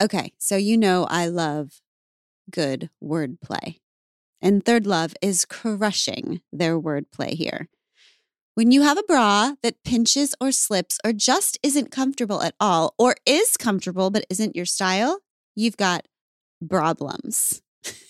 Okay, so you know I love good wordplay. And Third Love is crushing their wordplay here. When you have a bra that pinches or slips or just isn't comfortable at all, or is comfortable but isn't your style, you've got problems.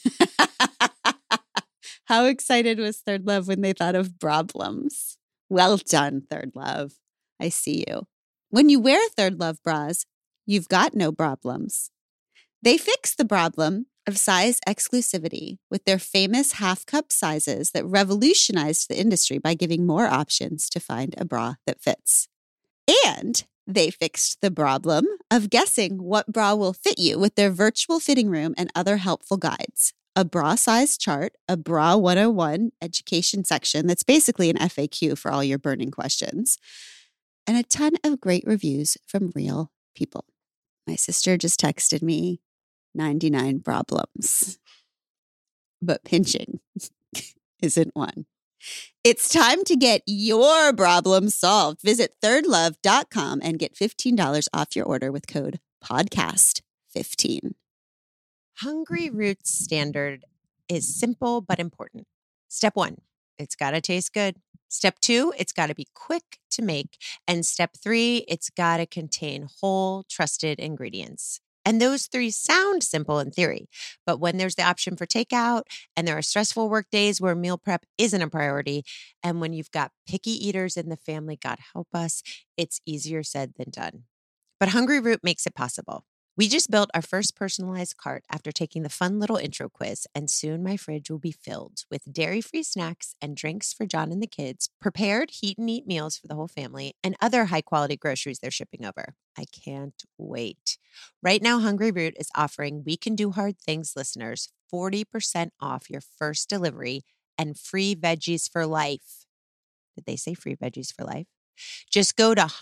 How excited was Third Love when they thought of problems? Well done, Third Love. I see you. When you wear Third Love bras, you've got no problems. They fix the problem of size exclusivity with their famous half-cup sizes that revolutionized the industry by giving more options to find a bra that fits. And they fixed the problem of guessing what bra will fit you with their virtual fitting room and other helpful guides. A bra size chart, a Bra 101 education section that's basically an FAQ for all your burning questions, and a ton of great reviews from real people. My sister just texted me 99 problems, but pinching isn't one. It's time to get your problem solved. Visit thirdlove.com and get $15 off your order with code podcast15. Hungry Roots standard is simple but important. Step 1, it's got to taste good. Step 2, it's got to be quick to make. And step 3, it's got to contain whole, trusted ingredients. And those 3 sound simple in theory, but when there's the option for takeout and there are stressful work days where meal prep isn't a priority, and when you've got picky eaters in the family, God help us, it's easier said than done. But Hungry Root makes it possible. We just built our first personalized cart after taking the fun little intro quiz, and soon my fridge will be filled with dairy-free snacks and drinks for John and the kids, prepared heat-and-eat meals for the whole family, and other high-quality groceries they're shipping over. I can't wait. Right now, Hungry Root is offering We Can Do Hard Things listeners 40% off your first delivery and free veggies for life. Did they say free veggies for life? Just go to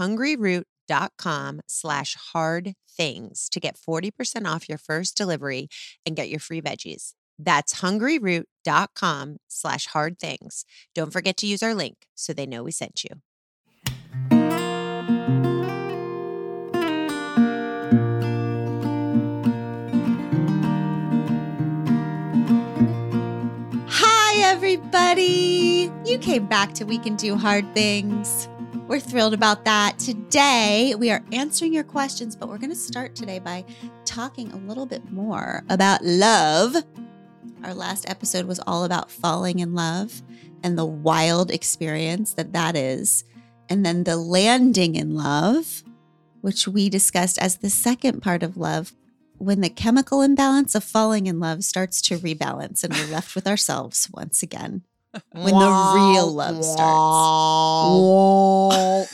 hungryroot.com/hardthings to get 40% off your first delivery and get your free veggies. That's hungryroot.com/hardthings. Don't forget to use our link so they know we sent you. Hi, everybody. You came back to We Can Do Hard Things. We're thrilled about that. Today, we are answering your questions, but we're going to start today by talking a little bit more about love. Our last episode was all about falling in love and the wild experience that is. And then the landing in love, which we discussed as the second part of love, when the chemical imbalance of falling in love starts to rebalance and we're left with ourselves once again. When the real love starts.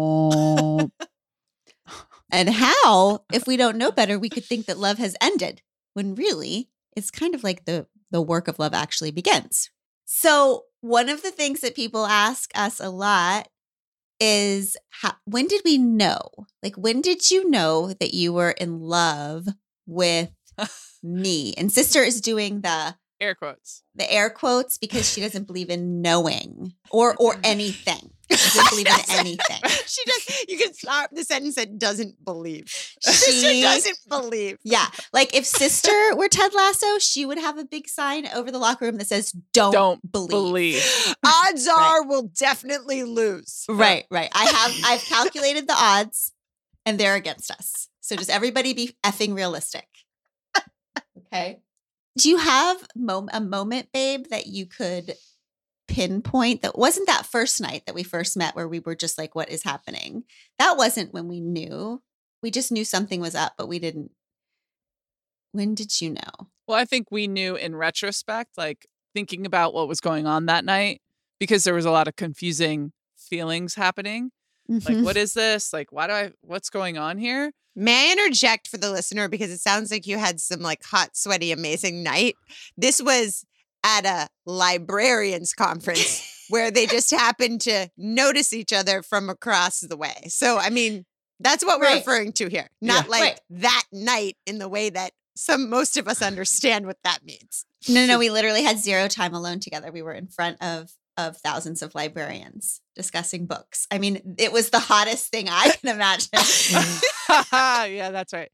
And how, if we don't know better, we could think that love has ended, when really it's kind of like the work of love actually begins. So one of the things that people ask us a lot is, when did we know? Like, when did you know that you were in love with me? And sister is doing the air quotes. The air quotes because she doesn't believe in knowing or anything. She doesn't believe in anything. She does. You can start the sentence that doesn't believe. Sister doesn't believe. Yeah. Like if sister were Ted Lasso, she would have a big sign over the locker room that says, don't believe. Odds are we'll definitely lose. Right. I've calculated the odds and they're against us. So just everybody be effing realistic. Okay. Do you have a moment, babe, that you could pinpoint that wasn't that first night that we first met where we were just like, what is happening? That wasn't when we knew. We just knew something was up, but we didn't. When did you know? Well, I think we knew in retrospect, like thinking about what was going on that night, because there was a lot of confusing feelings happening. Mm-hmm. Like, what is this? Like, what's going on here? May I interject for the listener, because it sounds like you had some like hot, sweaty, amazing night. This was at a librarians conference where they just happened to notice each other from across the way. So, I mean, that's what we're referring to here. Not that night in the way that most of us understand what that means. No, we literally had zero time alone together. We were in front of thousands of librarians discussing books. I mean, it was the hottest thing I can imagine. Yeah, that's right.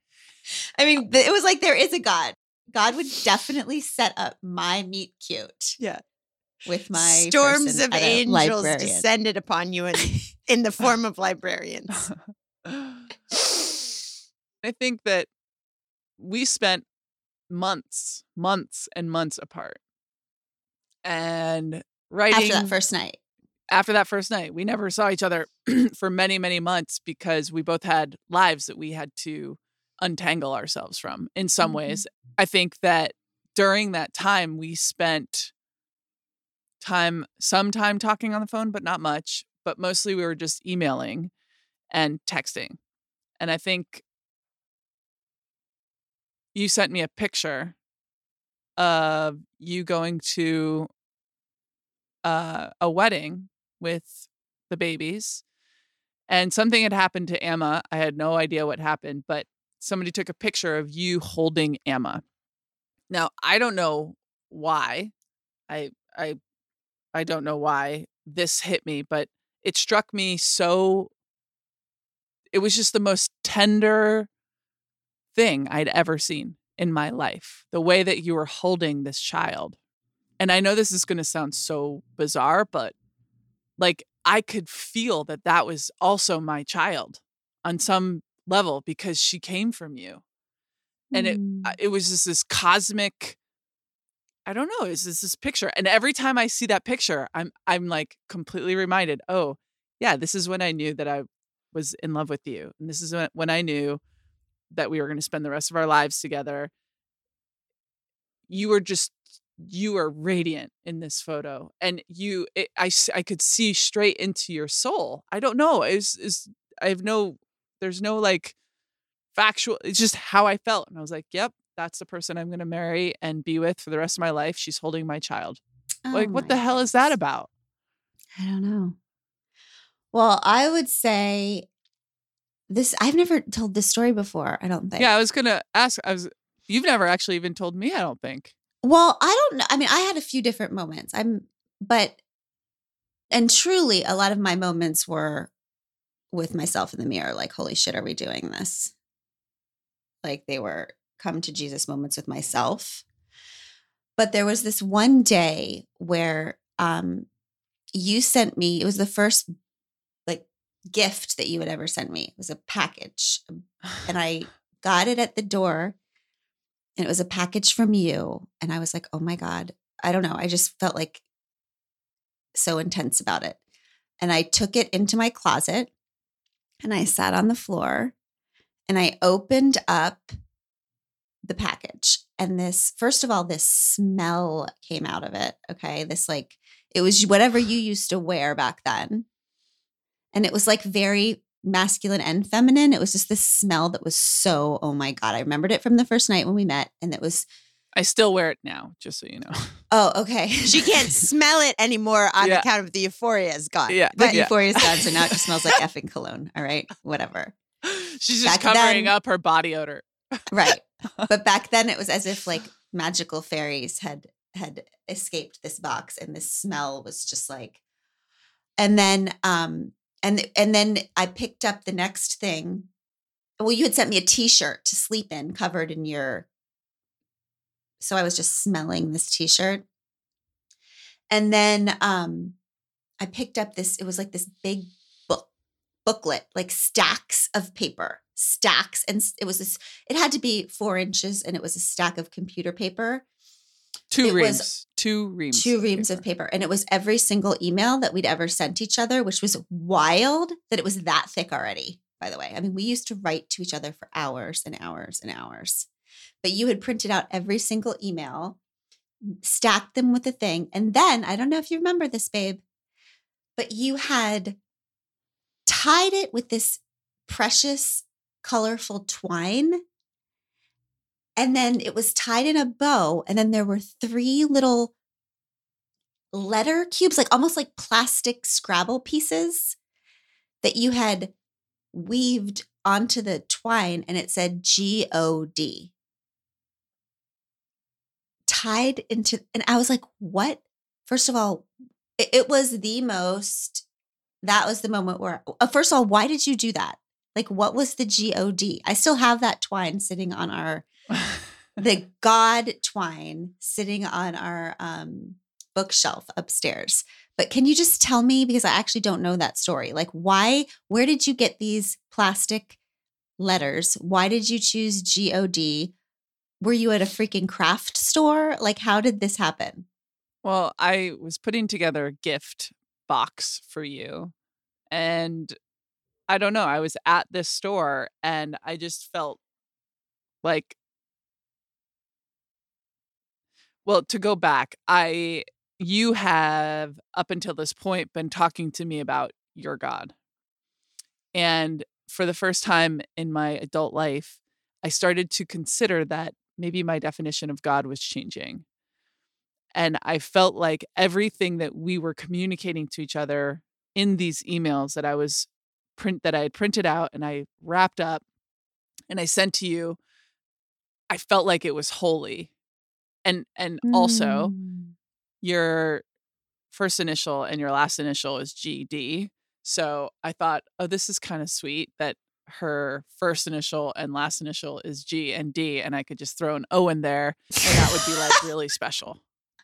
I mean, it was like there is a God. God would definitely set up my meet cute. Yeah. With my storms of angels librarian. descended upon you in the form of librarians. I think that we spent months and months apart. And writing after that first night, we never saw each other for many, many months because we both had lives that we had to untangle ourselves from in some ways. I think that during that time, we spent some time talking on the phone, but not much. But mostly we were just emailing and texting. And I think you sent me a picture of you going to a wedding with the babies. And something had happened to Emma. I had no idea what happened, but somebody took a picture of you holding Emma. Now, I don't know why. I don't know why this hit me, but it struck me so. It was just the most tender thing I'd ever seen in my life. The way that you were holding this child. And I know this is going to sound so bizarre, but like I could feel that that was also my child on some level because she came from you. And it was just this cosmic, I don't know, it's just this picture. And every time I see that picture, I'm like completely reminded, oh, yeah, this is when I knew that I was in love with you. And this is when I knew that we were going to spend the rest of our lives together. You were radiant in this photo, and I could see straight into your soul. I don't know. There's no like factual, it's just how I felt. And I was like, yep, that's the person I'm going to marry and be with for the rest of my life. She's holding my child. Like, what the hell is that about? I don't know. Well, I would say this, I've never told this story before, I don't think. Yeah, I was going to ask, you've never actually even told me, I don't think. Well, I don't know. I mean, I had a few different moments. And truly a lot of my moments were with myself in the mirror, like, holy shit, are we doing this? Like they were come to Jesus moments with myself. But there was this one day where you sent me, it was the first like gift that you had ever sent me. It was a package. And I got it at the door and it was a package from you. And I was like, oh my God, I don't know. I just felt like so intense about it. And I took it into my closet and I sat on the floor and I opened up the package. And first of all, this smell came out of it. Okay. This like, it was whatever you used to wear back then. And it was like very masculine and feminine. It was just this smell that was so, oh my God. I remembered it from the first night when we met. And it was. I still wear it now, just so you know. Oh, okay. She can't smell it anymore on account of the euphoria is gone. Yeah. But euphoria is gone. So now it just smells like effing cologne. All right. Whatever. She's just covering up her body odor. Right. But back then it was as if like magical fairies had escaped this box and this smell was just like, and then then I picked up the next thing. Well, you had sent me a t-shirt to sleep in covered in your, so I was just smelling this t-shirt. And then I picked up this, it was like this big booklet, like stacks of paper, stacks. And it was this, it had to be 4 inches and it was a stack of computer paper. Two reams of paper. And it was every single email that we'd ever sent each other, which was wild that it was that thick already, by the way. I mean, we used to write to each other for hours and hours and hours. But you had printed out every single email, stacked them with a thing. And then, I don't know if you remember this, babe, but you had tied it with this precious, colorful twine. And then it was tied in a bow. And then there were 3 little letter cubes, like almost like plastic Scrabble pieces that you had weaved onto the twine. And it said G-O-D. Tied into, and I was like, what? First of all, it was the most, that was the moment where, first of all, why did you do that? Like, what was the God? I still have that twine sitting on the God twine sitting on our bookshelf upstairs. But can you just tell me, because I actually don't know that story, like where did you get these plastic letters? Why did you choose God? Were you at a freaking craft store? Like, how did this happen? Well, I was putting together a gift box for you, and I don't know, I was at this store and I just felt like, well, to go back, you have up until this point been talking to me about your God. And for the first time in my adult life, I started to consider that maybe my definition of God was changing. And I felt like everything that we were communicating to each other in these emails that I had printed out and I wrapped up and I sent to you, I felt like it was holy. And also your first initial and your last initial is GD. So I thought, oh, this is kind of sweet that her first initial and last initial is G and D, and I could just throw an O in there, and that would be like really special.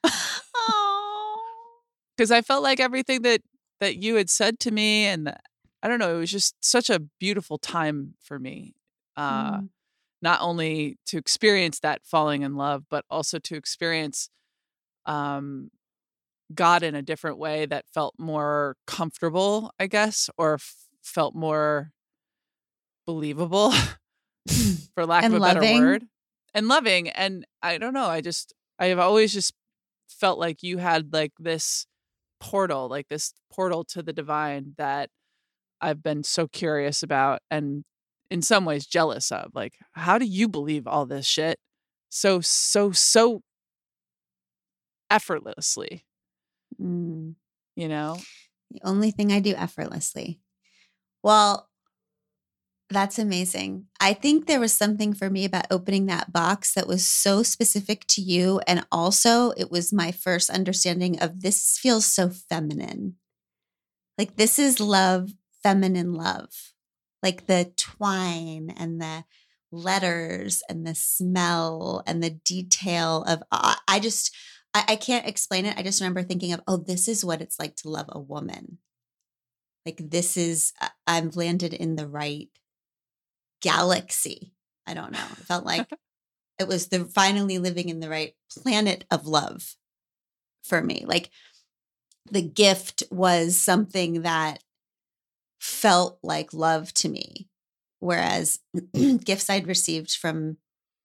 Because I felt like everything that you had said to me, and I don't know, it was just such a beautiful time for me. Not only to experience that falling in love, but also to experience God in a different way that felt more comfortable, I guess, or felt more believable, for lack of a better word, and loving. And I don't know, I have always just felt like you had like this portal to the divine that I've been so curious about and in some ways jealous of. Like, how do you believe all this shit so effortlessly? You know? The only thing I do effortlessly. Well, that's amazing. I think there was something for me about opening that box that was so specific to you. And also, it was my first understanding of this feels so feminine. Like, this is love, feminine love. Like the twine and the letters and the smell and the detail of, I can't explain it. I just remember thinking of, oh, this is what it's like to love a woman. Like, this is, I've landed in the right galaxy. I don't know. It felt like it was finally living in the right planet of love for me. Like, the gift was something that felt like love to me, whereas gifts I'd received from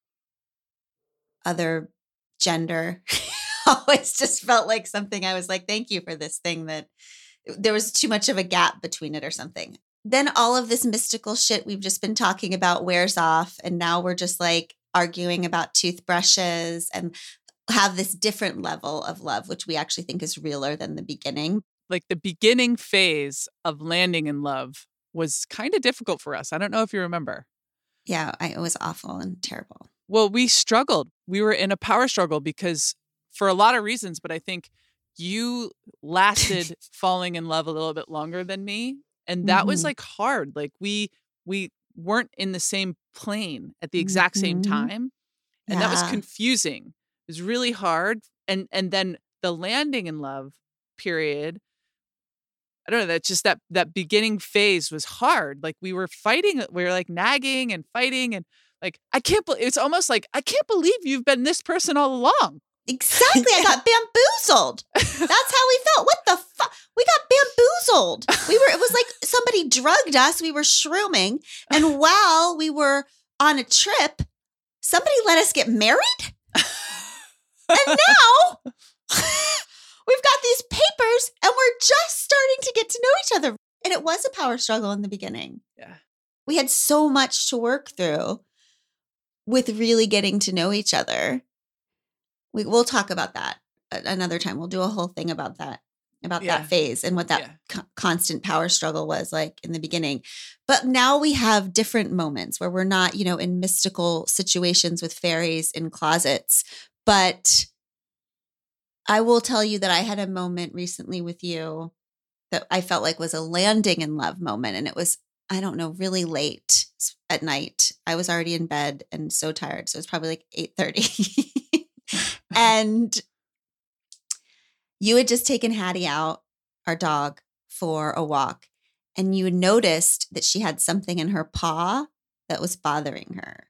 other gender always just felt like something I was like, thank you for this thing, that there was too much of a gap between it or something. Then all of this mystical shit we've just been talking about wears off, and now we're just like arguing about toothbrushes and have this different level of love, which we actually think is realer than the beginning. Like, the beginning phase of landing in love was kind of difficult for us. I don't know if you remember. Yeah, it was awful and terrible. Well, we struggled. We were in a power struggle because for a lot of reasons, but I think you lasted falling in love a little bit longer than me. And that was like hard. Like, we weren't in the same plane at the exact same time. And that was confusing. It was really hard. And then the landing in love period, I don't know, that's just that beginning phase was hard. Like, we were fighting, we were like nagging and fighting, and like, it's almost like, I can't believe you've been this person all along. Exactly. I got bamboozled. That's how we felt. What the fuck? We got bamboozled. It was like somebody drugged us. We were shrooming. And while we were on a trip, somebody let us get married. And now we've got these papers and we're just starting to get to know each other. And it was a power struggle in the beginning. Yeah. We had so much to work through with really getting to know each other. We'll talk about that another time. We'll do a whole thing about that phase and what that constant power struggle was like in the beginning. But now we have different moments where we're not, in mystical situations with fairies in closets. But I will tell you that I had a moment recently with you that I felt like was a landing in love moment. And it was I don't know, really late at night. I was already in bed and so tired. So it was probably like 8:30. And you had just taken Hattie out, our dog, for a walk. And you noticed that she had something in her paw that was bothering her.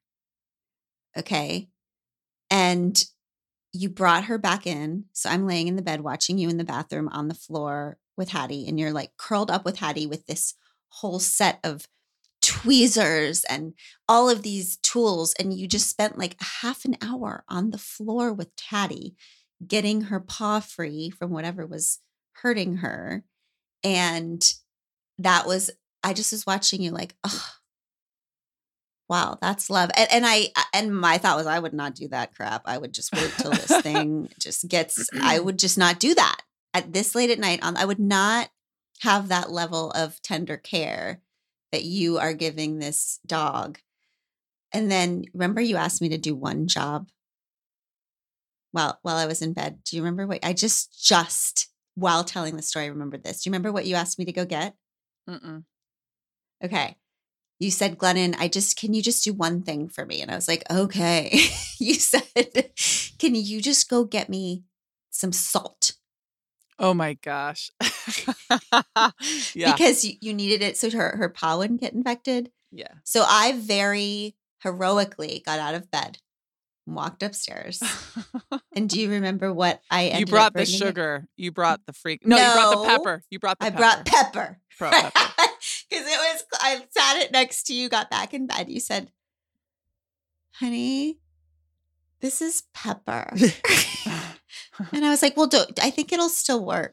Okay. And you brought her back in. So I'm laying in the bed watching you in the bathroom on the floor with Hattie. And you're like curled up with Hattie with this whole set of tweezers and all of these tools. And you just spent like half an hour on the floor with Hattie, getting her paw free from whatever was hurting her. And that was, I just was watching you like, oh, wow, that's love. And my thought was I would not do that crap. I would just wait till this thing just gets, I would just not do that at this late at night. I would not have that level of tender care that you are giving this dog. And then remember you asked me to do one job while I was in bed. Do you remember what I just while telling the story, I remembered this. Do you remember what you asked me to go get? Mm-mm. Okay. You said, Glennon, can you just do one thing for me? And I was like, okay. You said, can you just go get me some salt? Oh my gosh. Yeah. Because you needed it so her paw wouldn't get infected. Yeah. So I very heroically got out of bed and walked upstairs. And do you remember what I ended up You brought the bringing? sugar. You brought the freak. No, you brought the pepper. You brought the I pepper. brought pepper. Brought pepper. Because I sat it next to you, got back in bed. You said, honey, this is pepper. And I was like, well, I think it'll still work.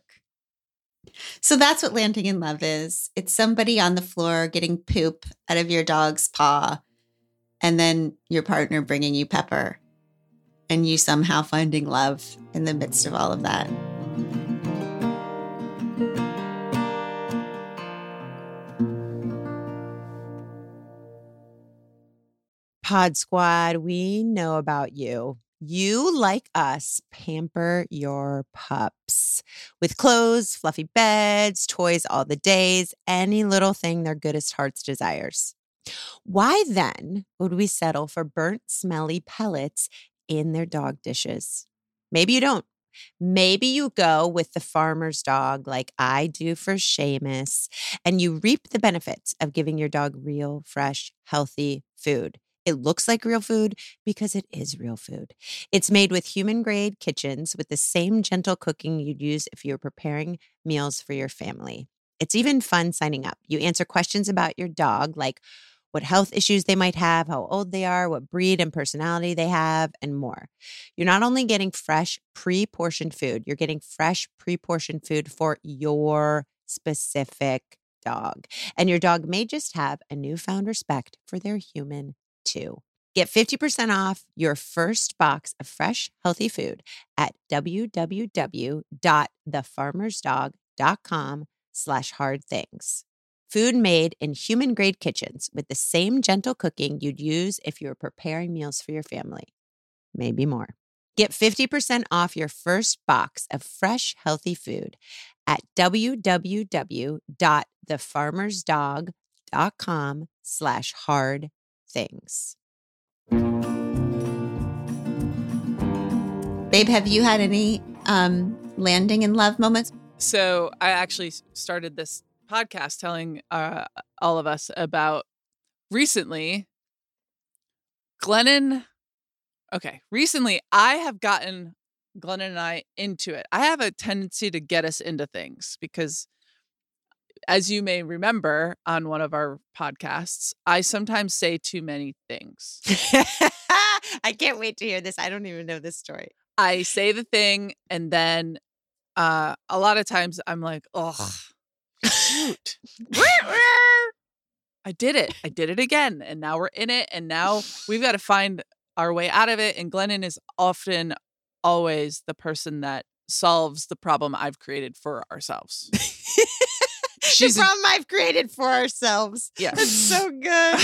So that's what landing in love is. It's somebody on the floor getting poop out of your dog's paw, and then your partner bringing you pepper, and you somehow finding love in the midst of all of that. Pod Squad, we know about you. You, like us, pamper your pups with clothes, fluffy beds, toys all the days, any little thing their goodest heart's desires. Why then would we settle for burnt, smelly pellets in their dog dishes? Maybe you don't. Maybe you go with the farmer's dog like I do for Seamus, and you reap the benefits of giving your dog real, fresh, healthy food. It looks like real food because it is real food. It's made with human-grade kitchens with the same gentle cooking you'd use if you were preparing meals for your family. It's even fun signing up. You answer questions about your dog, like what health issues they might have, how old they are, what breed and personality they have, and more. You're not only getting fresh, pre-portioned food, you're getting fresh, pre-portioned food for your specific dog. And your dog may just have a newfound respect for their human too. Get 50% off your first box of fresh, healthy food at www.thefarmersdog.com/hardthings. Food made in human-grade kitchens with the same gentle cooking you'd use if you were preparing meals for your family. Maybe more. Get 50% off your first box of fresh, healthy food at www.thefarmersdog.com/hardthings. Babe, have you had any landing in love moments? So I actually started this podcast telling all of us about recently Glennon. Okay. Recently I have gotten Glennon and I into it. I have a tendency to get us into things because, as you may remember on one of our podcasts, I sometimes say too many things. I can't wait to hear this. I don't even know this story. I say the thing and then a lot of times I'm like, oh, shoot. I did it. I did it again. And now we're in it. And now we've got to find our way out of it. And Glennon is often always the person that solves the problem I've created for ourselves. She's the problem I've created for ourselves. Yeah. That's so good.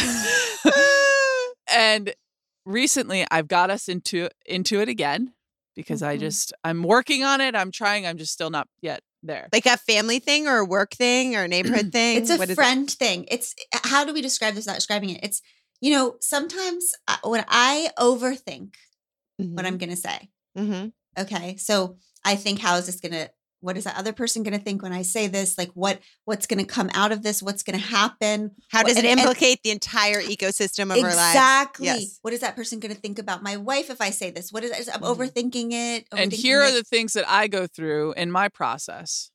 And recently I've got us into it again because I'm working on it. I'm trying. I'm just still not yet there. Like a family thing or a work thing or a neighborhood thing? It's a What is it? friend thing. It's how do we describe this without describing it? It's, sometimes when I overthink what I'm going to say. Mm-hmm. Okay. So I think, what is that other person going to think when I say this? Like what's going to come out of this? What's going to happen? How does it implicate the entire ecosystem of our lives? Exactly. Yes. What is that person going to think about my wife if I say this? What is that? I'm overthinking it. And here are the things that I go through in my process.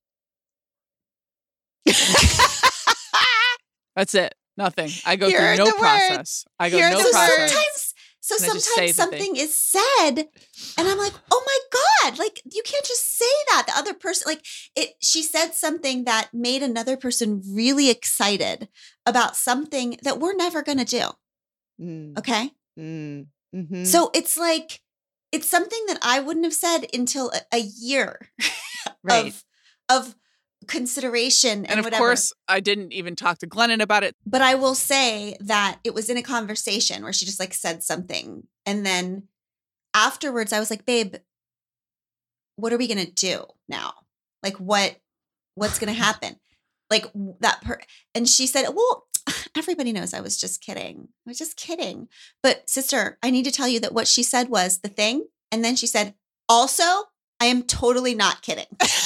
That's it. Nothing. I go through no process. I go no process. Sometimes something is said and I'm like, oh my God, like you can't just say that. The other person, she said something that made another person really excited about something that we're never going to do. Okay. Mm-hmm. So it's like, it's something that I wouldn't have said until a year right. of consideration and of whatever. Course, I didn't even talk to Glennon about it. But I will say that it was in a conversation where she just said something. And then afterwards I was like, babe, what are we going to do now? Like what's going to happen? And she said, well, everybody knows I was just kidding. I was just kidding. But sister, I need to tell you that what she said was the thing. And then she said, also, I am totally not kidding.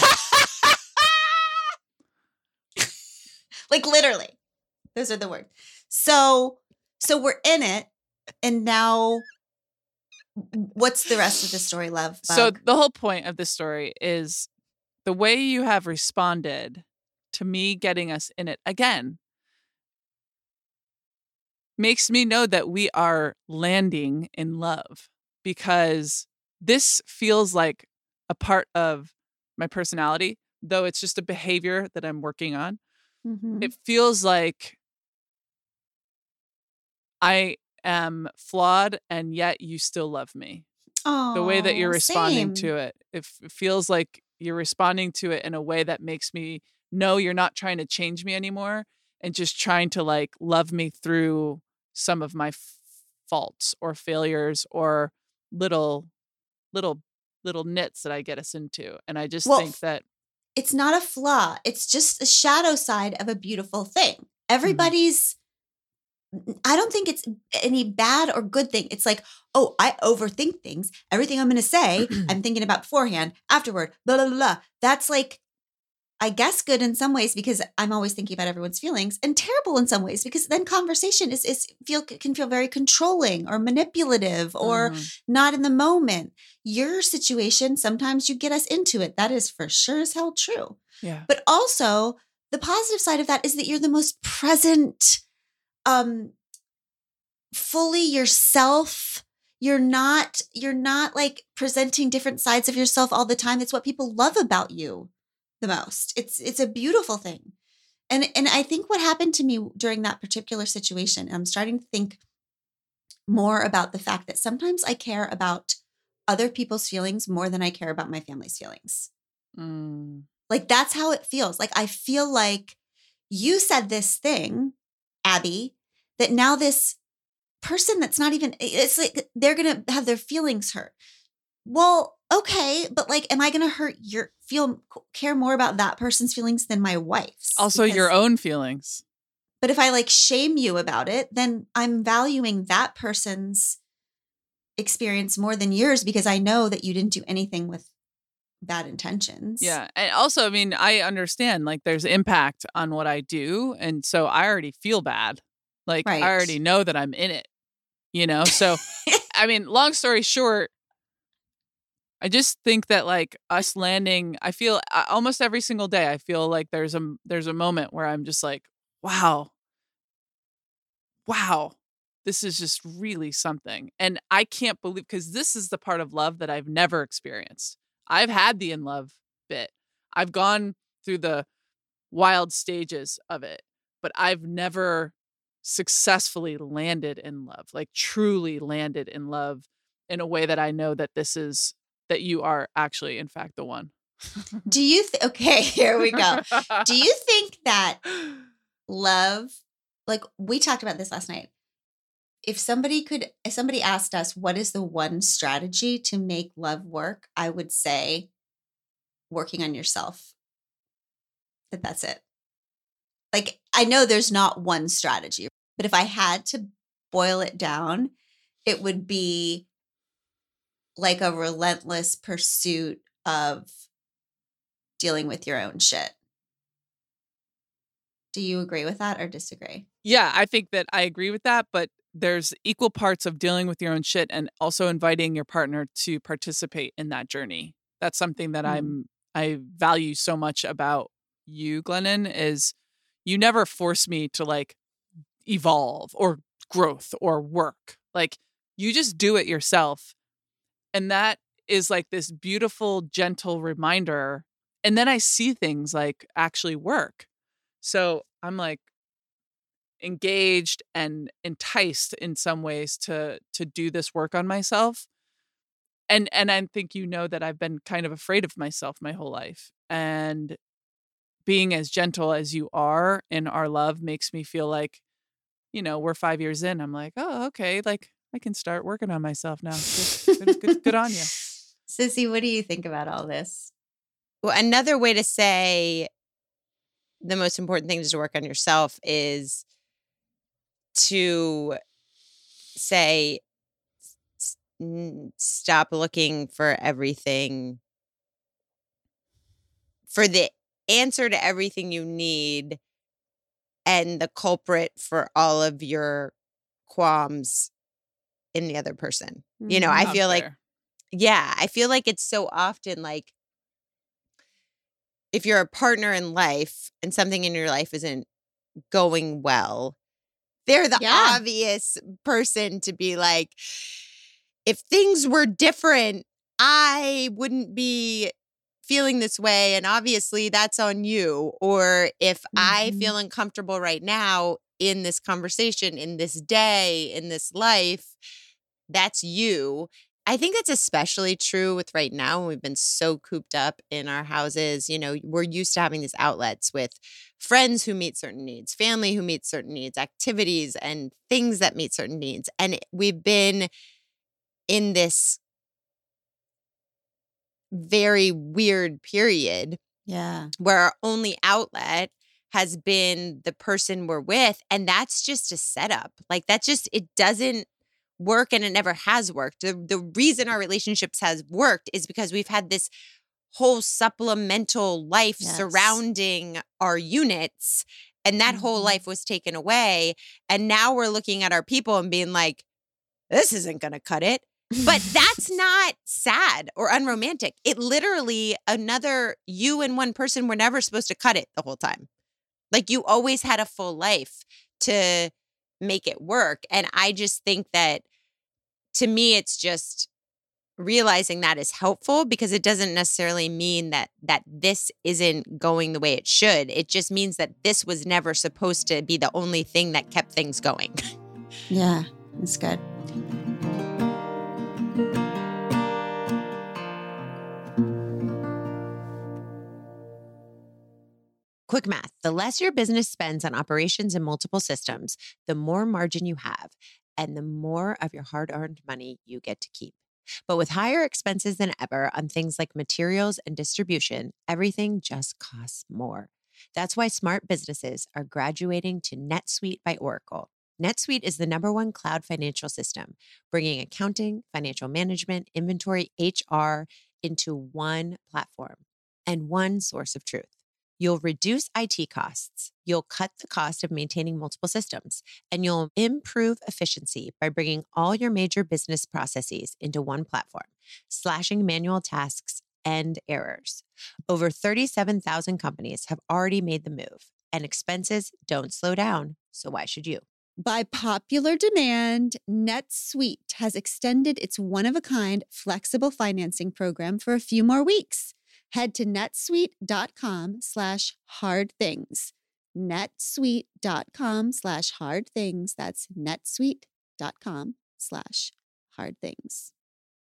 Literally, those are the words. So we're in it. And now what's the rest of the story, love? Bug? So the whole point of this story is the way you have responded to me getting us in it again makes me know that we are landing in love, because this feels like a part of my personality, though it's just a behavior that I'm working on. Mm-hmm. It feels like I am flawed and yet you still love me. Oh, the way that you're responding same. to it. It feels like you're responding to it in a way that makes me know you're not trying to change me anymore and just trying to love me through some of my faults or failures or little nits that I get us into. And I just think that it's not a flaw. It's just a shadow side of a beautiful thing. Everybody's, I don't think it's any bad or good thing. It's like, oh, I overthink things. Everything I'm going to say, I'm thinking about beforehand, afterward, blah, blah, blah, blah. That's I guess good in some ways because I'm always thinking about everyone's feelings, and terrible in some ways because then conversation can feel very controlling or manipulative or not in the moment. Your situation, sometimes you get us into it. That is for sure as hell true. Yeah. But also the positive side of that is that you're the most present, fully yourself. You're not presenting different sides of yourself all the time. It's what people love about you the most. It's a beautiful thing. And I think what happened to me during that particular situation, I'm starting to think more about the fact that sometimes I care about other people's feelings more than I care about my family's feelings. That's how it feels. I feel like you said this thing, Abby, that now this person that's not even, it's like they're going to have their feelings hurt. Well, okay, but am I going to care more about that person's feelings than my wife's? Also your own feelings. But if I shame you about it, then I'm valuing that person's experience more than yours because I know that you didn't do anything with bad intentions. Yeah. And also, I understand there's impact on what I do. And so I already feel bad. Right. I already know that I'm in it, So, long story short, I just think that us landing, I feel almost every single day, I feel like there's a moment where I'm just wow, this is just really something. And I can't believe, because this is the part of love that I've never experienced. I've had the in love bit. I've gone through the wild stages of it, but I've never successfully landed in love, truly landed in love in a way that I know that that you are actually, in fact, the one. Do you okay, here we go. Do you think that love, we talked about this last night. If somebody asked us, what is the one strategy to make love work? I would say working on yourself, that's it. Like, I know there's not one strategy, but if I had to boil it down, it would be like a relentless pursuit of dealing with your own shit. Do you agree with that or disagree? Yeah, I think that I agree with that, but there's equal parts of dealing with your own shit and also inviting your partner to participate in that journey. That's something that I value so much about you, Glennon, is you never force me to like evolve or growth or work. Like you just do it yourself. And that is like this beautiful, gentle reminder. And then I see things like actually work. So I'm like engaged and enticed in some ways to do this work on myself. And I think you know that I've been kind of afraid of myself my whole life. And being as gentle as you are in our love makes me feel like, you know, we're 5 years in. I'm like, oh, okay, like I can start working on myself now. Good on you. Sissy, what do you think about all this? Well, another way to say the most important thing is to work on yourself is to say, stop looking for everything, for the answer to everything you need and the culprit for all of your qualms in the other person. You know, I feel like, I feel like it's so often like if you're a partner in life and something in your life isn't going well, they're the obvious person to be like, if things were different, I wouldn't be feeling this way. And obviously that's on you. Or if I feel uncomfortable right now in this conversation, in this day, in this life, that's you. I think that's especially true with right now when we've been so cooped up in our houses. You know, we're used to having these outlets with friends who meet certain needs, family who meets certain needs, activities and things that meet certain needs. And we've been in this very weird period where our only outlet has been the person we're with. And that's just a setup. Like that just, it doesn't work and it never has worked. The reason our relationships has worked is because we've had this whole supplemental life surrounding our units, and that whole life was taken away. And now we're looking at our people and being like, this isn't going to cut it. But that's not sad or unromantic. It literally, another you and one person were never supposed to cut it the whole time. Like you always had a full life to make it work. And I just think that to me, it's just realizing that is helpful because it doesn't necessarily mean that this isn't going the way it should. It just means that this was never supposed to be the only thing that kept things going. Yeah, that's good. Quick math. The less your business spends on operations and multiple systems, the more margin you have and the more of your hard-earned money you get to keep. But with higher expenses than ever on things like materials and distribution, everything just costs more. That's why smart businesses are graduating to NetSuite by Oracle. NetSuite is the #1 cloud financial system, bringing accounting, financial management, inventory, HR into one platform and one source of truth. You'll reduce IT costs, you'll cut the cost of maintaining multiple systems, and you'll improve efficiency by bringing all your major business processes into one platform, slashing manual tasks and errors. Over 37,000 companies have already made the move, and expenses don't slow down, so why should you? By popular demand, NetSuite has extended its one-of-a-kind flexible financing program for a few more weeks. Head to netsuite.com/hardthings. netsuite.com/hardthings. That's netsuite.com/hardthings.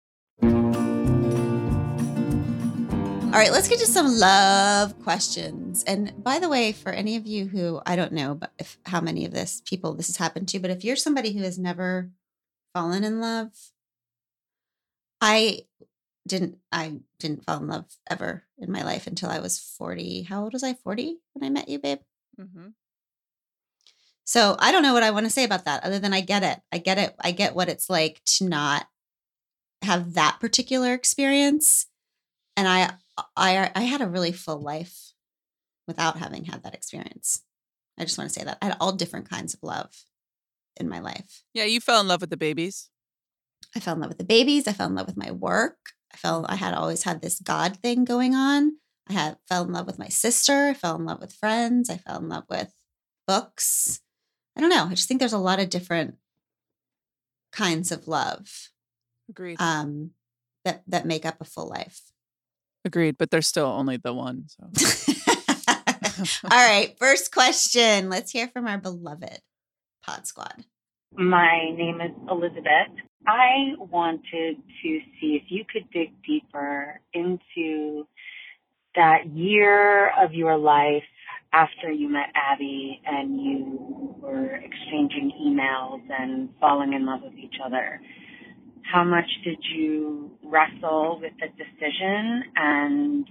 All right, let's get to some love questions. And by the way, for any of you who, I don't know but how many of this has happened to, but if you're somebody who has never fallen in love, I didn't fall in love ever in my life until I was 40. How old was I? 40 when I met you, babe? Mm-hmm. So I don't know what I want to say about that other than I get it. I get it. I get what it's like to not have that particular experience. And I had a really full life without having had that experience. I just want to say that I had all different kinds of love in my life. Yeah, you fell in love with the babies. I fell in love with the babies. I fell in love with my work. I had always had this God thing going on. Fell in love with my sister. I fell in love with friends. I fell in love with books. I don't know. I just think there's a lot of different kinds of love Agreed. that make up a full life. Agreed, but there's still only the one. So. All right. First question. Let's hear from our beloved Pod Squad. My name is Elizabeth. I wanted to see if you could dig deeper into that year of your life after you met Abby and you were exchanging emails and falling in love with each other. How much did you wrestle with the decision, and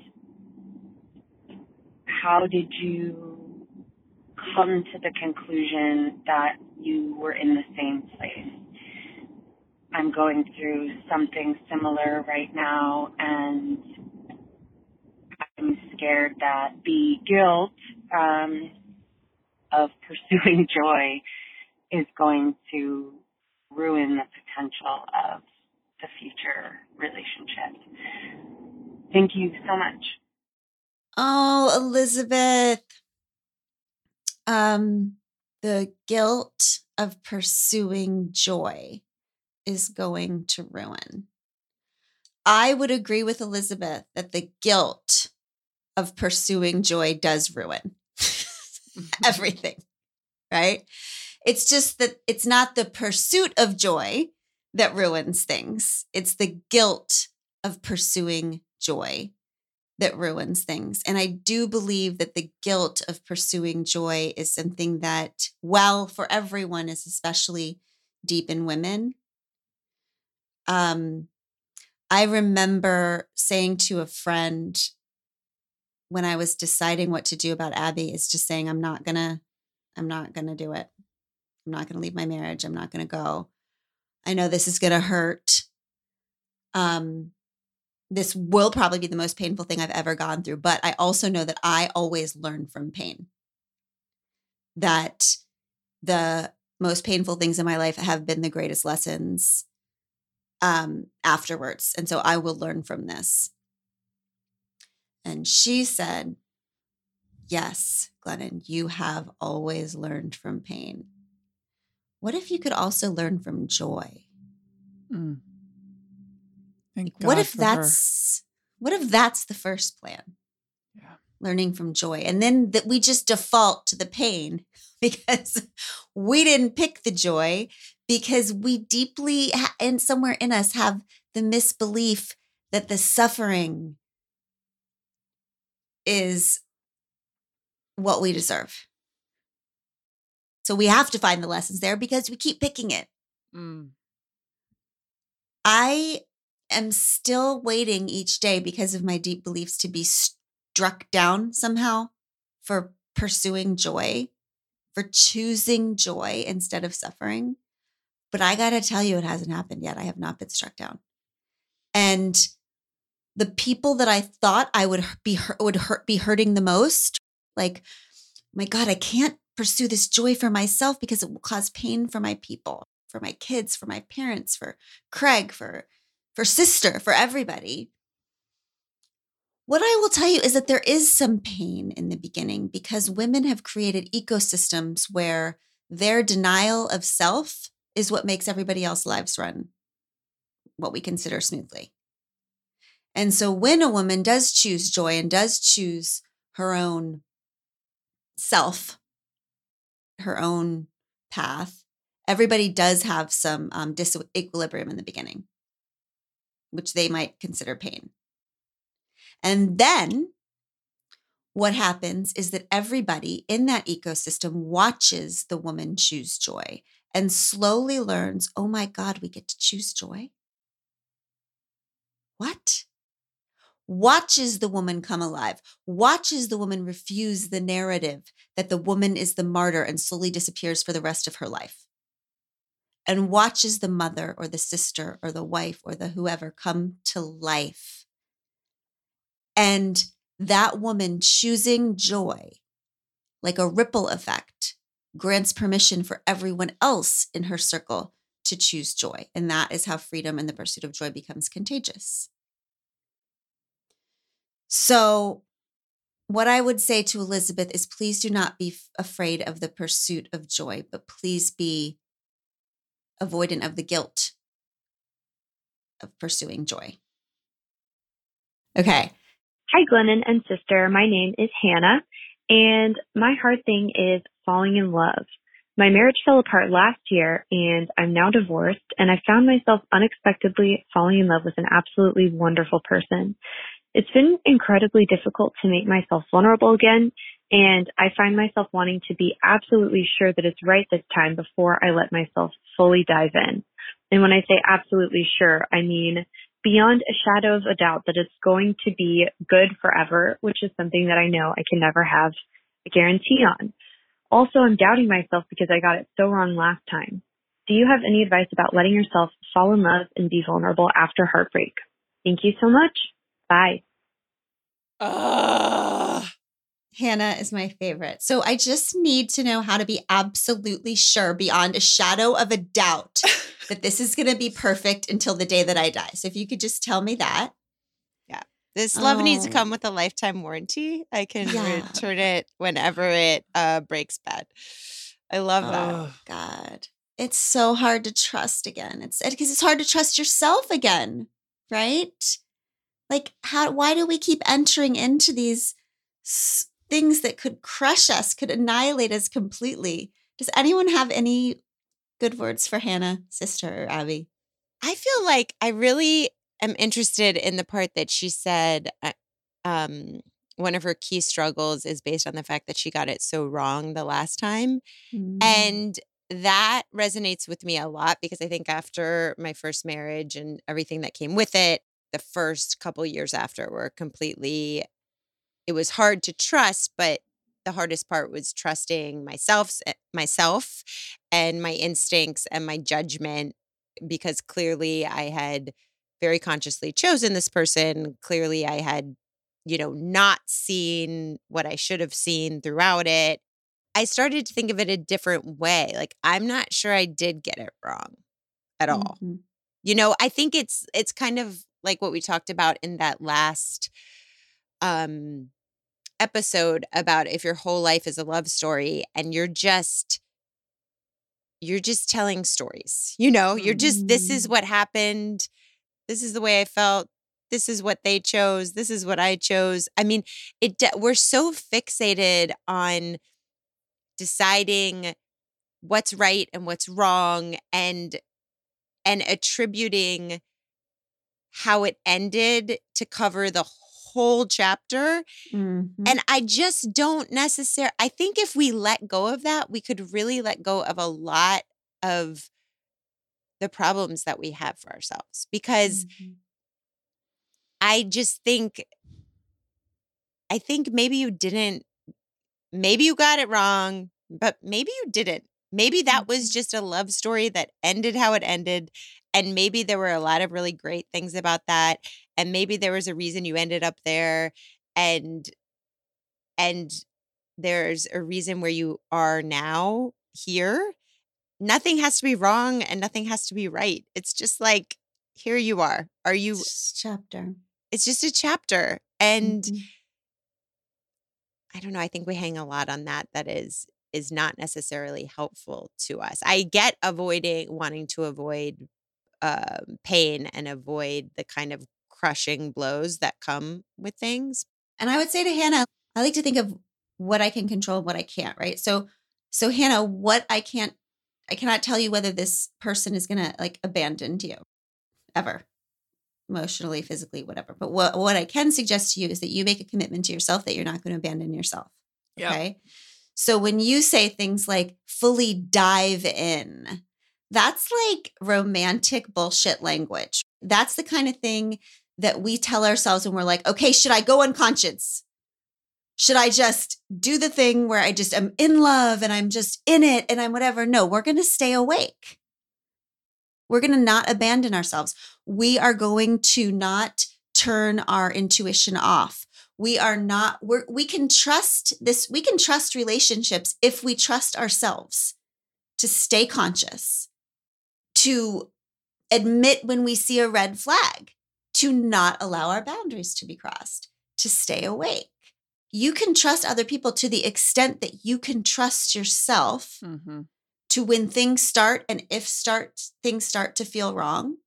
how did you come to the conclusion that you were in the same place? I'm going through something similar right now, and I'm scared that the guilt of pursuing joy is going to ruin the potential of the future relationship. Thank you so much. Oh, Elizabeth. The guilt of pursuing joy is going to ruin. I would agree with Elizabeth that the guilt of pursuing joy does ruin everything, right? It's just that it's not the pursuit of joy that ruins things. It's the guilt of pursuing joy that ruins things. And I do believe that the guilt of pursuing joy is something that, well, for everyone, is especially deep in women. I remember saying to a friend when I was deciding what to do about Abby, is just saying, I'm not gonna do it. I'm not gonna leave my marriage. I'm not gonna go. I know this is gonna hurt. This will probably be the most painful thing I've ever gone through, but I also know that I always learn from pain. That the most painful things in my life have been the greatest lessons afterwards. And so I will learn from this. And she said, yes, Glennon, you have always learned from pain. What if you could also learn from joy? Mm. Thank God What if for that's the first plan? Yeah. Learning from joy. And then that we just default to the pain because we didn't pick the joy, because we deeply and somewhere in us have the misbelief that the suffering is what we deserve. So we have to find the lessons there because we keep picking it. Mm. I am still waiting each day because of my deep beliefs to be struck down somehow for pursuing joy, for choosing joy instead of suffering. But I got to tell you, it hasn't happened yet. I have not been struck down. And the people that I thought I would be hurting the most, like, my God, I can't pursue this joy for myself because it will cause pain for my people, for my kids, for my parents, for Craig, for sister, for everybody. What I will tell you is that there is some pain in the beginning because women have created ecosystems where their denial of self is what makes everybody else's lives run what we consider smoothly. And so when a woman does choose joy and does choose her own self, her own path, everybody does have some disequilibrium in the beginning, which they might consider pain. And then what happens is that everybody in that ecosystem watches the woman choose joy and slowly learns, oh my God, we get to choose joy? What? watches the woman come alive, watches the woman refuse the narrative that the woman is the martyr and slowly disappears for the rest of her life, and watches the mother or the sister or the wife or the whoever come to life. And that woman choosing joy, like a ripple effect, grants permission for everyone else in her circle to choose joy. And that is how freedom and the pursuit of joy becomes contagious. So what I would say to Elizabeth is, please do not be afraid of the pursuit of joy, but please be avoidant of the guilt of pursuing joy. Okay. Hi, Glennon and sister. My name is Hannah, and my hard thing is falling in love. My marriage fell apart last year, and I'm now divorced, and I found myself unexpectedly falling in love with an absolutely wonderful person. It's been incredibly difficult to make myself vulnerable again, and I find myself wanting to be absolutely sure that it's right this time before I let myself fully dive in. And when I say absolutely sure, I mean beyond a shadow of a doubt that it's going to be good forever, which is something that I know I can never have a guarantee on. Also, I'm doubting myself because I got it so wrong last time. Do you have any advice about letting yourself fall in love and be vulnerable after heartbreak? Thank you so much. Bye. Hannah is my favorite. So I just need to know how to be absolutely sure beyond a shadow of a doubt that this is going to be perfect until the day that I die. So if you could just tell me that. Yeah. This love needs to come with a lifetime warranty. I can return it whenever it breaks bad. I love that. Oh, God. It's so hard to trust again. It's because it's hard to trust yourself again, right? Like, why do we keep entering into these things that could crush us, could annihilate us completely? Does anyone have any good words for Hannah, sister, or Abby? I feel like I really am interested in the part that she said one of her key struggles is based on the fact that she got it so wrong the last time. And that resonates with me a lot because I think after my first marriage and everything that came with it, the first couple years after were completely, it was hard to trust, but the hardest part was trusting myself and my instincts and my judgment, because clearly I had very consciously chosen this person. Clearly I had, not seen what I should have seen throughout it. I started to think of it a different way. Like, I'm not sure I did get it wrong at all. I think it's kind of like what we talked about in that last episode about if your whole life is a love story and you're just telling stories, you're just, this is what happened. This is the way I felt. This is what they chose. This is what I chose. I mean, we're so fixated on deciding what's right and what's wrong and attributing how it ended to cover the whole chapter. And I just don't necessarily, I think if we let go of that, we could really let go of a lot of the problems that we have for ourselves. Because I just think, maybe you got it wrong, but maybe you didn't. Maybe that was just a love story that ended how it ended. And maybe there were a lot of really great things about that. And maybe there was a reason you ended up there. And there's a reason where you are now here. Nothing has to be wrong and nothing has to be right. It's just like, here you are. It's just a chapter. And I don't know. I think we hang a lot on that is not necessarily helpful to us. I get wanting to avoid pain and avoid the kind of crushing blows that come with things. And I would say to Hannah, I like to think of what I can control and what I can't, right? So Hannah, what I cannot tell you whether this person is going to like abandon you ever, emotionally, physically, whatever. But what I can suggest to you is that you make a commitment to yourself that you're not going to abandon yourself. Okay. So when you say things like fully dive in, that's like romantic bullshit language. That's the kind of thing that we tell ourselves when we're like, okay, should I go unconscious? Should I just do the thing where I just am in love and I'm just in it and I'm whatever? No, we're going to stay awake. We're going to not abandon ourselves. We are going to not turn our intuition off. We can trust this. We can trust relationships if we trust ourselves to stay conscious, to admit when we see a red flag, to not allow our boundaries to be crossed, to stay awake. You can trust other people to the extent that you can trust yourself to when things start and if things start to feel wrong,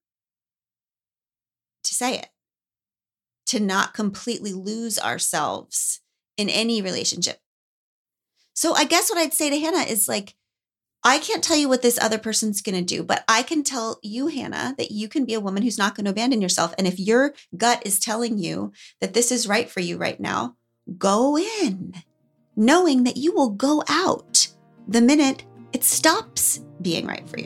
to say it, to not completely lose ourselves in any relationship. So I guess what I'd say to Hannah is like, I can't tell you what this other person's going to do, but I can tell you, Hannah, that you can be a woman who's not going to abandon yourself. And if your gut is telling you that this is right for you right now, go in, knowing that you will go out the minute it stops being right for you.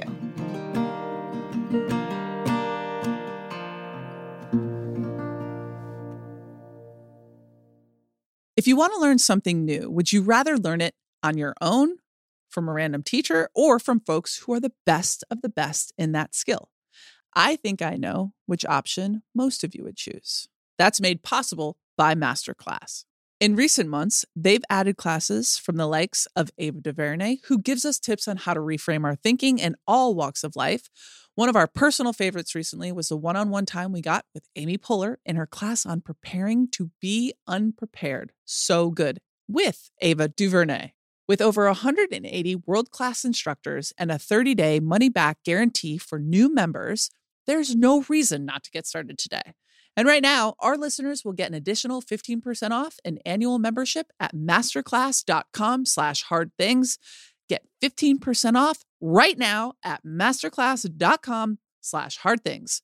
If you want to learn something new, would you rather learn it on your own, from a random teacher, or from folks who are the best of the best in that skill? I think I know which option most of you would choose. That's made possible by Masterclass. In recent months, they've added classes from the likes of Ava DuVernay, who gives us tips on how to reframe our thinking in all walks of life. One of our personal favorites recently was the one-on-one time we got with Amy Poehler in her class on preparing to be unprepared. So good. With Ava DuVernay. With over 180 world-class instructors and a 30-day money-back guarantee for new members, there's no reason not to get started today. And right now, our listeners will get an additional 15% off an annual membership at masterclass.com/hardthings. Get 15% off right now at masterclass.com/hardthings.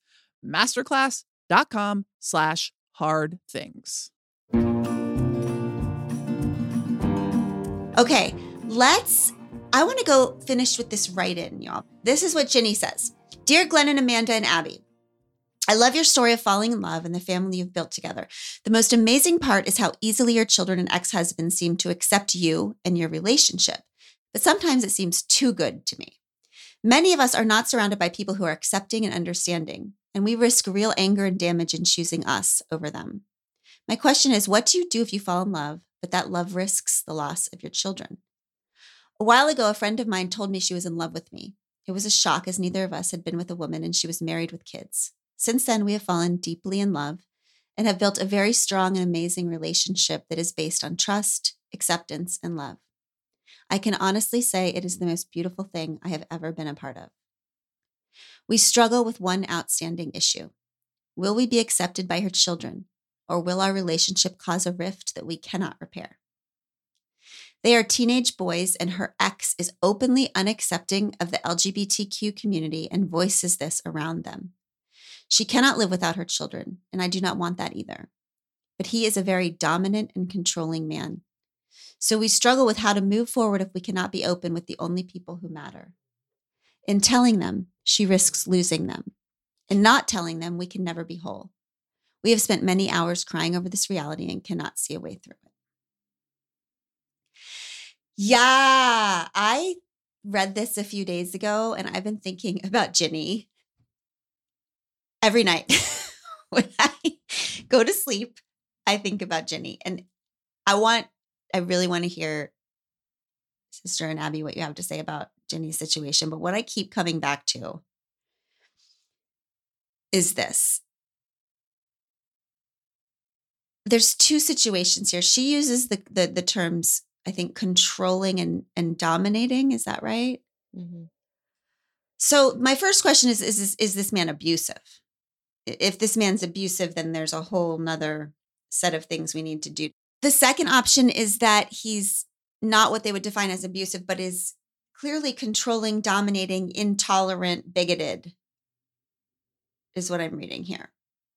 Masterclass.com/hardthings. Okay, I want to go finish with this write-in, y'all. This is what Ginny says. Dear Glennon, Amanda, and Abby, I love your story of falling in love and the family you've built together. The most amazing part is how easily your children and ex-husband seem to accept you and your relationship. But sometimes it seems too good to me. Many of us are not surrounded by people who are accepting and understanding, and we risk real anger and damage in choosing us over them. My question is, what do you do if you fall in love, but that love risks the loss of your children? A while ago, a friend of mine told me she was in love with me. It was a shock as neither of us had been with a woman and she was married with kids. Since then, we have fallen deeply in love and have built a very strong and amazing relationship that is based on trust, acceptance, and love. I can honestly say it is the most beautiful thing I have ever been a part of. We struggle with one outstanding issue. Will we be accepted by her children, or will our relationship cause a rift that we cannot repair? They are teenage boys, and her ex is openly unaccepting of the LGBTQ community and voices this around them. She cannot live without her children, and I do not want that either. But he is a very dominant and controlling man. So we struggle with how to move forward if we cannot be open with the only people who matter. In telling them, she risks losing them. In not telling them, we can never be whole. We have spent many hours crying over this reality and cannot see a way through it. Yeah, I read this a few days ago, and I've been thinking about Ginny every night. When I go to sleep, I think about Ginny. And I really want to hear, Sister and Abby, what you have to say about Ginny's situation. But what I keep coming back to is this. There's two situations here. She uses the terms, I think, controlling and dominating. Is that right? Mm-hmm. So my first question is this man abusive? If this man's abusive, then there's a whole nother set of things we need to do. The second option is that he's not what they would define as abusive, but is clearly controlling, dominating, intolerant, bigoted, is what I'm reading here.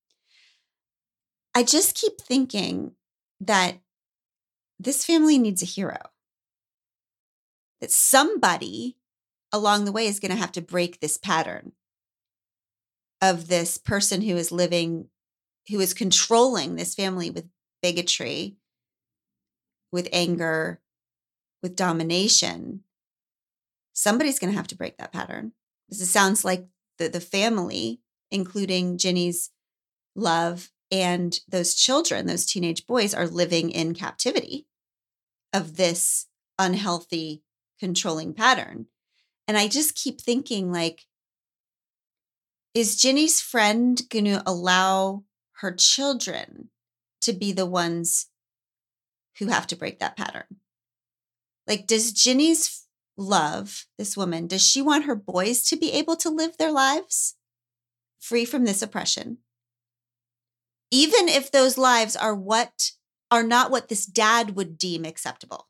I just keep thinking that this family needs a hero. That somebody along the way is going to have to break this pattern of this person who is living who is controlling this family with bigotry, with anger, with domination, somebody's going to have to break that pattern. Because it sounds like the family, including Ginny's love and those children, those teenage boys, are living in captivity of this unhealthy, controlling pattern. And I just keep thinking, like, is Ginny's friend going to allow her children to be the ones who have to break that pattern? Like, does Ginny's love, this woman, does she want her boys to be able to live their lives free from this oppression? Even if those lives are not what this dad would deem acceptable.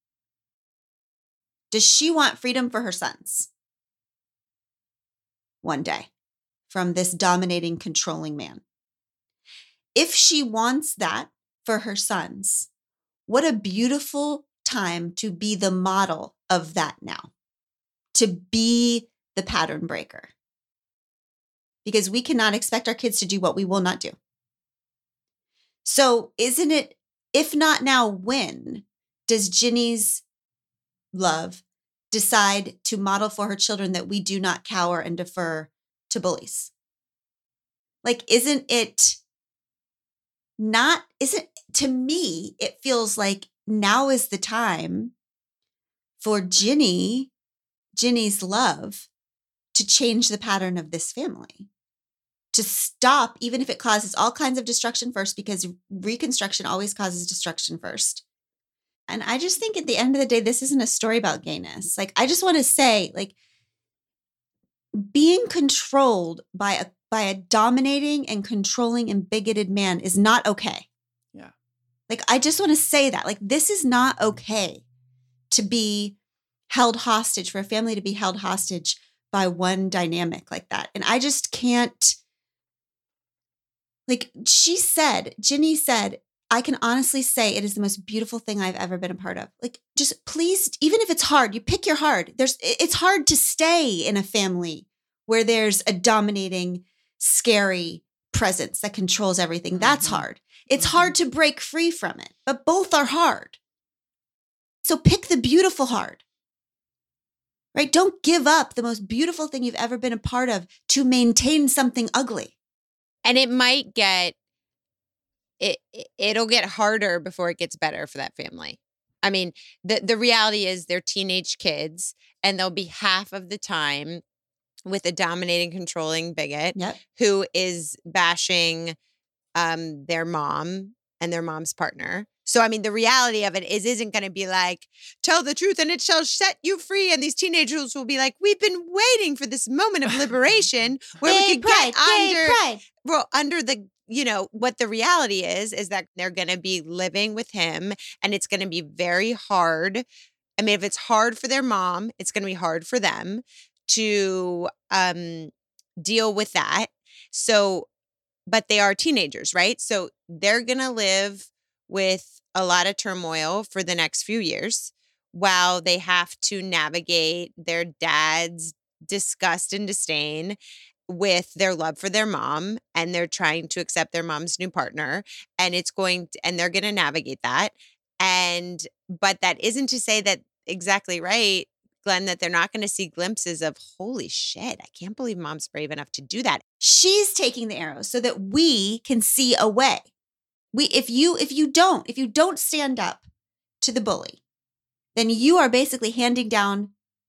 Does she want freedom for her sons one day from this dominating, controlling man? If she wants that for her sons, what a beautiful time to be the model of that now, to be the pattern breaker. Because we cannot expect our kids to do what we will not do. So isn't it, if not now, when does Ginny's love decide to model for her children that we do not cower and defer to bullies? Like, to me, it feels like now is the time for Ginny's love to change the pattern of this family, to stop, even if it causes all kinds of destruction first, because reconstruction always causes destruction first. And I just think at the end of the day, this isn't a story about gayness. Like, I just want to say, like, being controlled by a dominating and controlling and bigoted man is not okay. Yeah. Like, I just want to say that, like, this is not okay to be held hostage, for a family to be held hostage by one dynamic like that. And I just can't, like Ginny said, I can honestly say it is the most beautiful thing I've ever been a part of. Like, just please, even if it's hard, you pick your hard. It's hard to stay in a family where there's a dominating, scary presence that controls everything. That's hard. It's hard to break free from it, but both are hard. So pick the beautiful hard, right? Don't give up the most beautiful thing you've ever been a part of to maintain something ugly. And it might it'll get harder before it gets better for that family. I mean, the reality is they're teenage kids, and they'll be half of the time with a dominating, controlling bigot who is bashing their mom and their mom's partner. So, I mean, the reality of it isn't going to be like, tell the truth and it shall set you free. And these teenagers will be like, we've been waiting for this moment of liberation where we could get under the, what the reality is that they're going to be living with him, and it's going to be very hard. I mean, if it's hard for their mom, it's going to be hard for them to deal with that. So, but they are teenagers, right? So they're going to live with a lot of turmoil for the next few years while they have to navigate their dad's disgust and disdain with their love for their mom, and they're trying to accept their mom's new partner, and and they're going to navigate that. But that isn't to say that, exactly right, Glenn, that they're not going to see glimpses of, holy shit, I can't believe mom's brave enough to do that. She's taking the arrows so that we can see a way. If you don't stand up to the bully, then you are basically handing down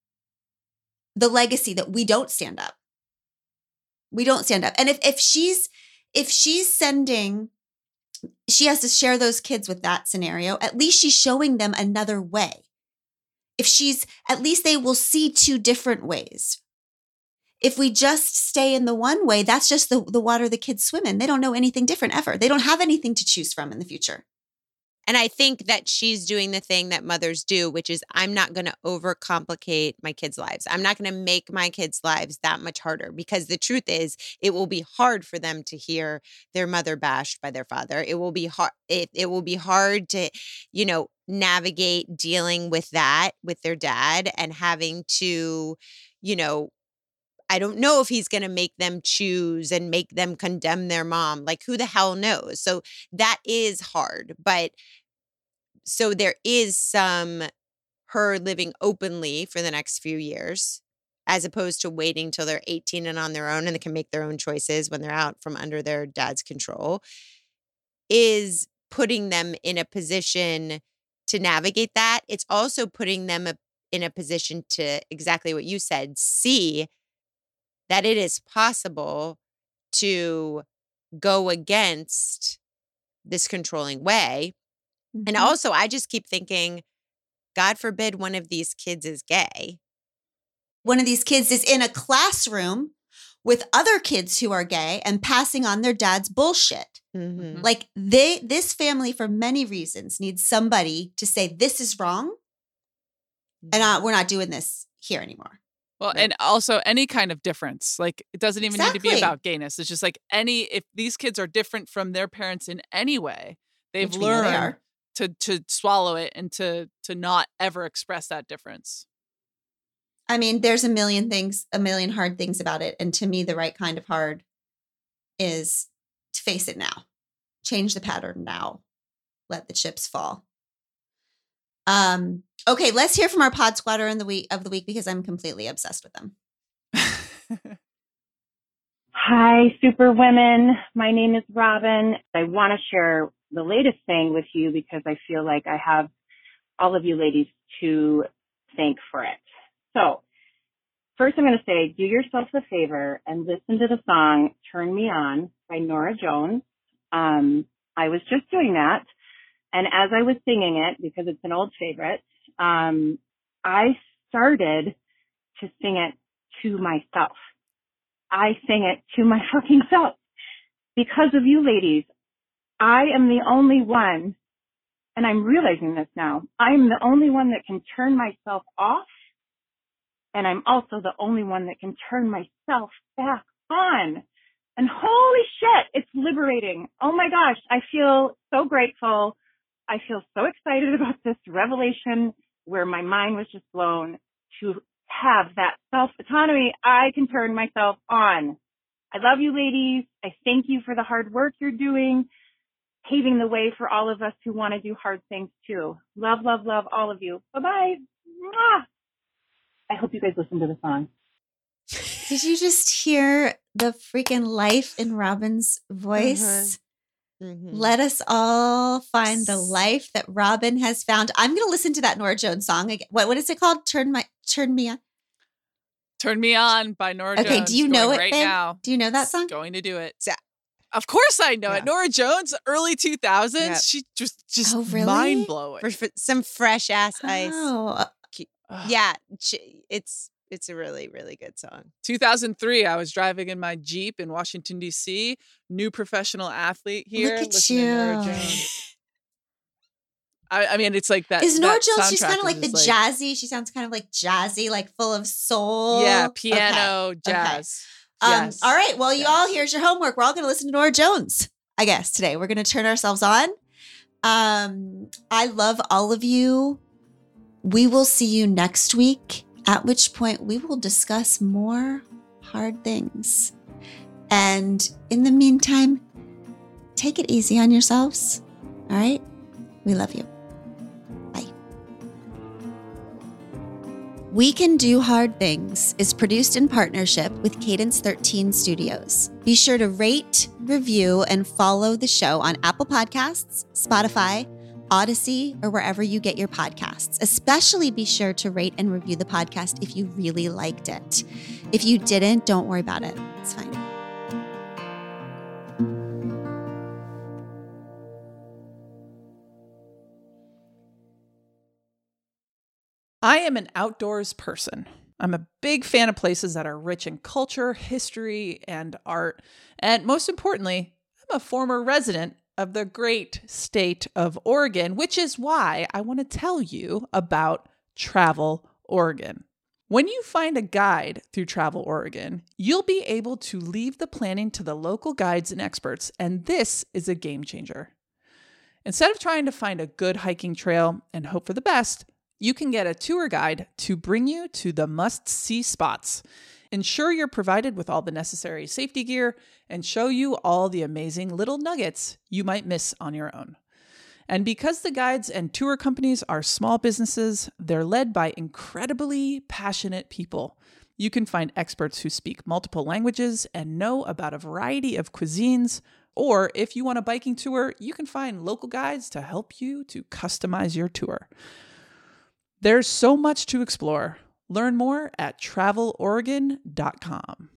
the legacy that we don't stand up. We don't stand up. And if she's sending, she has to share those kids with that scenario, at least she's showing them another way. At least they will see two different ways. If we just stay in the one way, that's just the water the kids swim in. They don't know anything different ever. They don't have anything to choose from in the future. And I think that she's doing the thing that mothers do, which is, I'm not going to overcomplicate my kids' lives. I'm not going to make my kids' lives that much harder, because the truth is, it will be hard for them to hear their mother bashed by their father. It will be hard. It will be hard to, navigate dealing with that with their dad, and having to, I don't know if he's going to make them choose and make them condemn their mom. Like, who the hell knows? So that is hard. But so there is some her living openly for the next few years, as opposed to waiting till they're 18 and on their own and they can make their own choices when they're out from under their dad's control, is putting them in a position to navigate that. It's also putting them in a position to, exactly what you said, see that it is possible to go against this controlling way. Mm-hmm. And also, I just keep thinking, God forbid one of these kids is gay. One of these kids is in a classroom with other kids who are gay and passing on their dad's bullshit. Mm-hmm. Like this family, for many reasons, needs somebody to say, this is wrong. And we're not doing this here anymore. Well, Right. and also any kind of difference. Like, it doesn't even need to be Exactly. about gayness. It's just like if these kids are different from their parents in any way, they've Which we know they learned are. to swallow it and to not ever express that difference. I mean, there's a million hard things about it. And to me, the right kind of hard is to face it now. Change the pattern now. Let the chips fall. Okay, let's hear from our pod squatter of the week because I'm completely obsessed with them. Hi, super women. My name is Robin. I want to share the latest thing with you because I feel like I have all of you ladies to thank for it. So first I'm going to say, do yourself a favor and listen to the song Turn Me On by Norah Jones. I was just doing that. And as I was singing it, because it's an old favorite, I started to sing it to myself. I sang it to my fucking self. Because of you ladies, I am the only one, and I'm realizing this now, I'm the only one that can turn myself off, and I'm also the only one that can turn myself back on. And holy shit, it's liberating. Oh my gosh, I feel so grateful. I feel so excited about this revelation where my mind was just blown to have that self-autonomy. I can turn myself on. I love you ladies. I thank you for the hard work you're doing, paving the way for all of us who want to do hard things too. Love, love, love all of you. Bye-bye. Mwah. I hope you guys listen to the song. Did you just hear the freaking life in Robin's voice? Mm-hmm. Let us all find the life that Robin has found. I'm going to listen to that Norah Jones song again. What is it called? Turn Me On. Turn Me On by Norah Jones. Okay, do you know going it, right babe? now? Do you know that song? Going to do it. Yeah. Of course I know Yeah. it. Norah Jones, early 2000s. Yeah. She just Oh, really? mind blowing. For some fresh ass ice. Oh, Yeah, it's a really, really good song. 2003, I was driving in my Jeep in Washington, D.C. New professional athlete here. look at listening to Norah you. Jones. I mean, it's like that. Is Norah that Jones, she's soundtrack kind of like is the just jazzy. She sounds kind of like jazzy, like full of soul. Yeah, Okay. piano, Okay. jazz. All right. Well, you all, Yes. here's your homework. We're all going to listen to Norah Jones, I guess, today. We're going to turn ourselves on. I love all of you. We will see you next week, at which point we will discuss more hard things. And in the meantime, take it easy on yourselves. All right? We love you. Bye. We Can Do Hard Things is produced in partnership with Cadence 13 Studios. Be sure to rate, review, and follow the show on Apple Podcasts, Spotify, Odyssey, or wherever you get your podcasts. Especially be sure to rate and review the podcast if you really liked it. If you didn't, don't worry about it. It's fine. I am an outdoors person. I'm a big fan of places that are rich in culture, history, and art. And most importantly, I'm a former resident of the great state of Oregon, which is why I want to tell you about Travel Oregon. When you find a guide through Travel Oregon, you'll be able to leave the planning to the local guides and experts, and this is a game changer. Instead of trying to find a good hiking trail and hope for the best, you can get a tour guide to bring you to the must-see spots. ensure you're provided with all the necessary safety gear, and show you all the amazing little nuggets you might miss on your own. And because the guides and tour companies are small businesses, they're led by incredibly passionate people. You can find experts who speak multiple languages and know about a variety of cuisines. Or if you want a biking tour, you can find local guides to help you to customize your tour. There's so much to explore. Learn more at traveloregon.com.